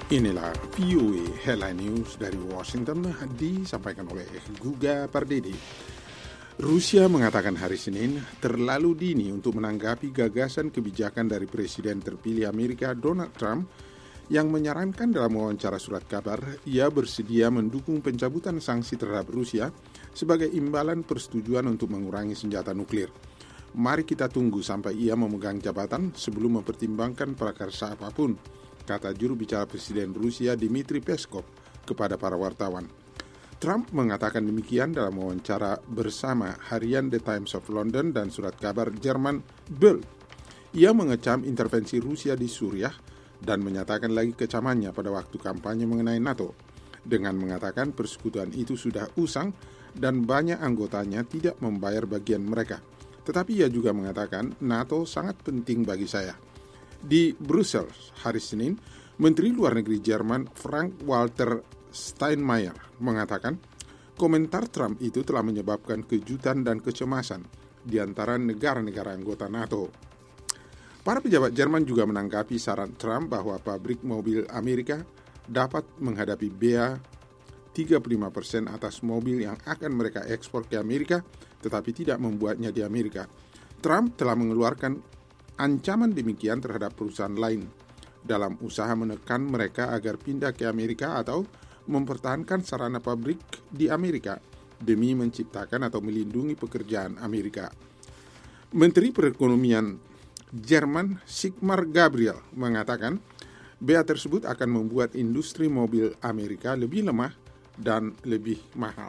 Inilah VOA Headline News dari Washington disampaikan oleh Guga Pardede. Rusia mengatakan hari Senin terlalu dini untuk menanggapi gagasan kebijakan dari Presiden terpilih Amerika Donald Trump yang menyarankan dalam wawancara surat kabar ia bersedia mendukung pencabutan sanksi terhadap Rusia sebagai imbalan persetujuan untuk mengurangi senjata nuklir. Mari kita tunggu sampai ia memegang jabatan sebelum mempertimbangkan prakarsa apapun, kata juru bicara Presiden Rusia Dmitry Peskov kepada para wartawan. Trump mengatakan demikian dalam wawancara bersama harian The Times of London dan surat kabar Jerman Bild. Ia mengecam intervensi Rusia di Suriah dan menyatakan lagi kecamannya pada waktu kampanye mengenai NATO, dengan mengatakan persekutuan itu sudah usang dan banyak anggotanya tidak membayar bagian mereka. Tetapi ia juga mengatakan NATO sangat penting bagi saya. Di Brussels hari Senin, Menteri Luar Negeri Jerman Frank-Walter Steinmeier mengatakan komentar Trump itu telah menyebabkan kejutan dan kecemasan di antara negara-negara anggota NATO. Para pejabat Jerman juga menanggapi saran Trump bahwa pabrik mobil Amerika dapat menghadapi bea 35% atas mobil yang akan mereka ekspor ke Amerika, tetapi tidak membuatnya di Amerika. Trump telah mengeluarkan ancaman demikian terhadap perusahaan lain dalam usaha menekan mereka agar pindah ke Amerika atau mempertahankan sarana pabrik di Amerika demi menciptakan atau melindungi pekerjaan Amerika. Menteri Perekonomian Jerman Sigmar Gabriel mengatakan bea tersebut akan membuat industri mobil Amerika lebih lemah dan lebih mahal.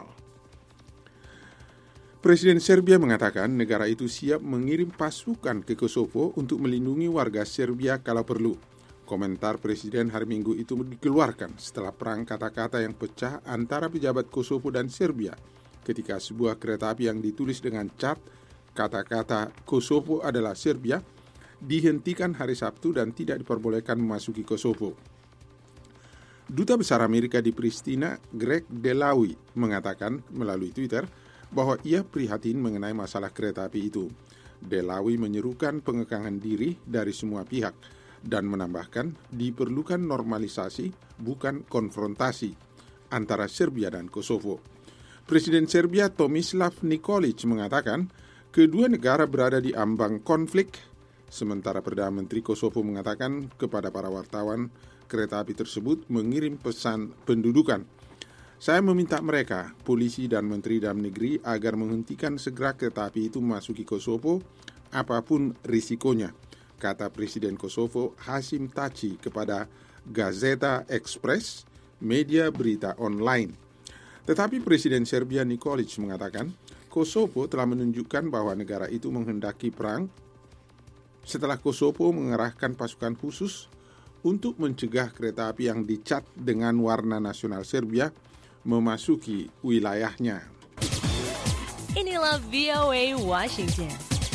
Presiden Serbia mengatakan negara itu siap mengirim pasukan ke Kosovo untuk melindungi warga Serbia kalau perlu. Komentar Presiden hari Minggu itu dikeluarkan setelah perang kata-kata yang pecah antara pejabat Kosovo dan Serbia ketika sebuah kereta api yang ditulis dengan cat kata-kata Kosovo adalah Serbia dihentikan hari Sabtu dan tidak diperbolehkan memasuki Kosovo. Duta Besar Amerika di Pristina, Greg Delawy, mengatakan melalui Twitter bahwa ia prihatin mengenai masalah kereta api itu. Delawy menyerukan pengekangan diri dari semua pihak dan menambahkan diperlukan normalisasi bukan konfrontasi antara Serbia dan Kosovo. Presiden Serbia Tomislav Nikolic mengatakan kedua negara berada di ambang konflik, sementara Perdana Menteri Kosovo mengatakan kepada para wartawan kereta api tersebut mengirim pesan pendudukan. Saya meminta mereka, polisi dan Menteri Dalam Negeri agar menghentikan segera kereta api itu memasuki Kosovo apapun risikonya, kata Presiden Kosovo Hashim Thaci kepada Gazeta Express, media berita online. Tetapi Presiden Serbia Nikolic mengatakan Kosovo telah menunjukkan bahwa negara itu menghendaki perang setelah Kosovo mengerahkan pasukan khusus untuk mencegah kereta api yang dicat dengan warna nasional Serbia memasuki wilayahnya. Inilah VOA Washington.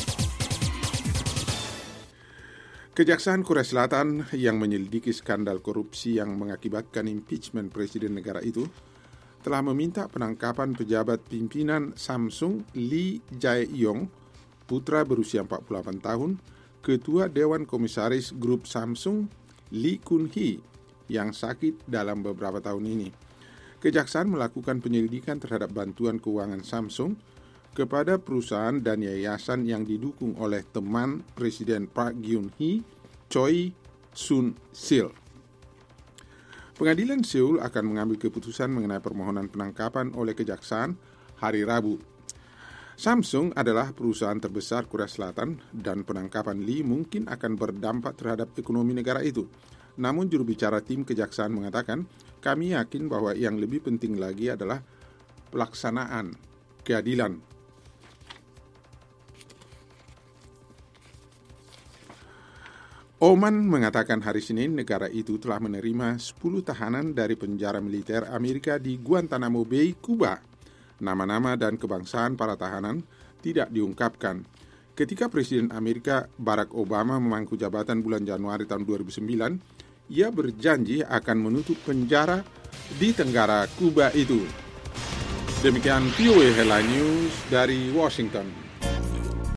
Kejaksaan Korea Selatan yang menyelidiki skandal korupsi yang mengakibatkan impeachment presiden negara itu telah meminta penangkapan pejabat pimpinan Samsung Lee Jae-yong, putra berusia 48 tahun, Ketua Dewan Komisaris Grup Samsung Lee Kun-hee yang sakit dalam beberapa tahun ini. Kejaksaan melakukan penyelidikan terhadap bantuan keuangan Samsung kepada perusahaan dan yayasan yang didukung oleh teman Presiden Park Geun-hye, Choi Soon-sil. Pengadilan Seoul akan mengambil keputusan mengenai permohonan penangkapan oleh kejaksaan hari Rabu. Samsung adalah perusahaan terbesar Korea Selatan dan penangkapan Lee mungkin akan berdampak terhadap ekonomi negara itu. Namun juru bicara tim kejaksaan mengatakan, kami yakin bahwa yang lebih penting lagi adalah pelaksanaan keadilan. Oman mengatakan hari Senin negara itu telah menerima 10 tahanan dari penjara militer Amerika di Guantanamo Bay, Kuba. Nama-nama dan kebangsaan para tahanan tidak diungkapkan. Ketika Presiden Amerika Barack Obama memangku jabatan bulan Januari tahun 2009, ia berjanji akan menutup penjara di tenggara Kuba itu. Demikian VOA Headline News dari Washington.